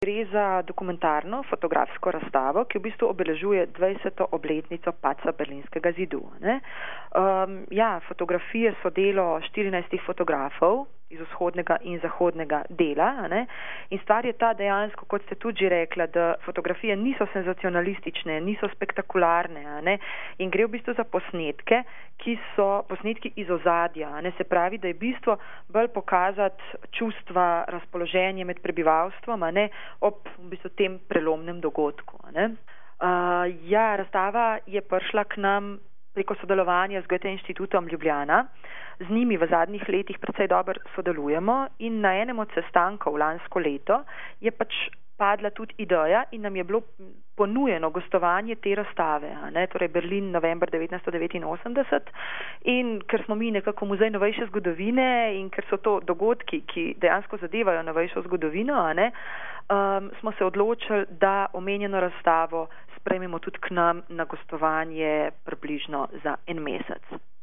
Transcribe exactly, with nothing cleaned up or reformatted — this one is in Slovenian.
Gre za dokumentarno fotografsko razstavo, ki v bistvu obeležuje dvajseto obletnico padca Berlinskega zidu. Ne? Um, ja, fotografije so delo štirinajstih fotografov iz vzhodnega in zahodnega dela. Ne? In stvar je ta dejansko, kot ste tudi že rekla, da fotografije niso senzacionalistične, niso spektakularne. Ne? In gre v bistvu za posnetke, ki so posnetki iz ozadja. Ne? Se pravi, da je bistvo bolj pokazati čustva, razpoloženje med prebivalstvom, ne? Ob v bistvu tem prelomnem dogodku. Ne? Uh, ja, razstava je prišla k nam preko sodelovanja z Goethe inštitutom Ljubljana. Z njimi v zadnjih letih precej dobro sodelujemo in na enem od sestankov lansko leto je pač padla tudi ideja in nam je bilo ponujeno gostovanje te razstave, ne? Torej Berlin, november devetnajststo devetinosemdeset, in ker smo mi nekako muzej novejše zgodovine in ker so to dogodki, ki dejansko zadevajo novejšo zgodovino, ne? Um, smo se odločili, da omenjeno razstavo sprejmemo tudi k nam na gostovanje približno za en mesec.